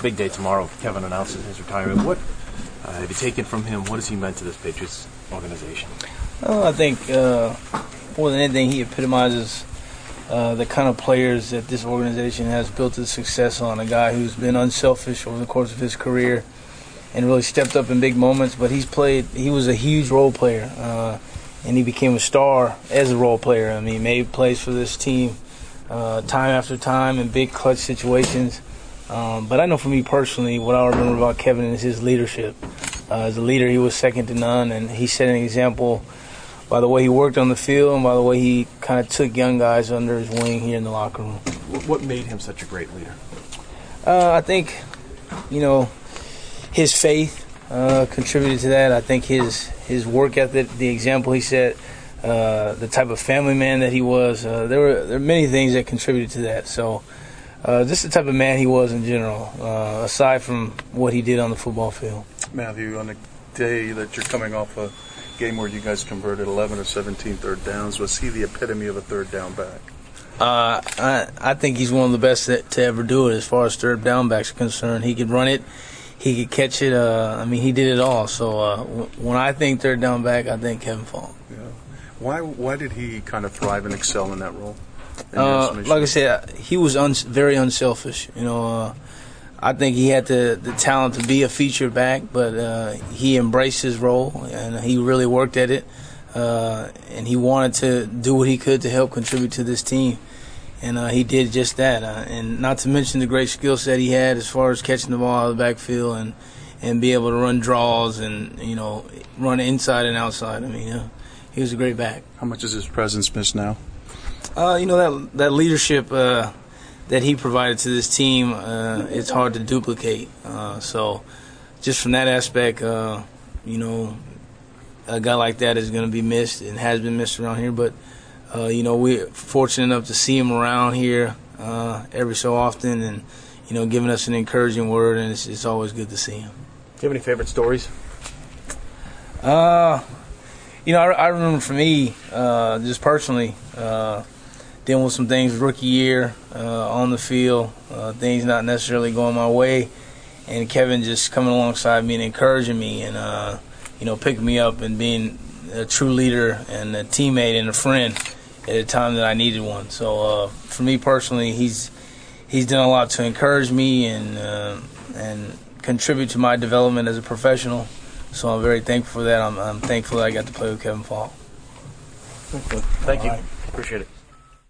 big day tomorrow. Kevin announces his retirement. What have you taken from him? What has he meant to this Patriots organization? I think more than anything, he epitomizes the kind of players that this organization has built its success on. A guy who's been unselfish over the course of his career and really stepped up in big moments. But he was a huge role player, and he became a star as a role player. I mean, he made plays for this team time after time in big clutch situations. But I know for me personally, what I remember about Kevin is his leadership. As a leader, he was second to none, and he set an example by the way he worked on the field and by the way he kind of took young guys under his wing here in the locker room. What made him such a great leader? I think, his faith contributed to that. I think his work ethic, the example he set, the type of family man that he was, there were many things that contributed to that. So just the type of man he was in general, aside from what he did on the football field. Matthew, on the day that you're coming off a game where you guys converted 11 or 17 third downs, was he the epitome of a third down back? I think he's one of the best to ever do it as far as third down backs are concerned. He could run it, he could catch it. He did it all. So when I think third down back, I think Kevin Faulk. Yeah. Why did he kind of thrive and excel in that role? Like I said, he was very unselfish. I think he had the talent to be a featured back, but he embraced his role and he really worked at it. And he wanted to do what he could to help contribute to this team. And he did just that. And not to mention the great skill set he had as far as catching the ball out of the backfield and be able to run draws and, run inside and outside. He was a great back. How much is his presence missed now? That leadership that he provided to this team, it's hard to duplicate. So just from that aspect, a guy like that is going to be missed and has been missed around here. But, we're fortunate enough to see him around here every so often and, giving us an encouraging word, and it's always good to see him. Do you have any favorite stories? I remember for me, just personally, dealing with some things rookie year on the field, things not necessarily going my way, and Kevin just coming alongside me and encouraging me and, picking me up and being a true leader and a teammate and a friend at a time that I needed one. So for me personally, he's done a lot to encourage me and contribute to my development as a professional. So I'm very thankful for that. I'm thankful that I got to play with Kevin Faulk. Thank you. Appreciate it.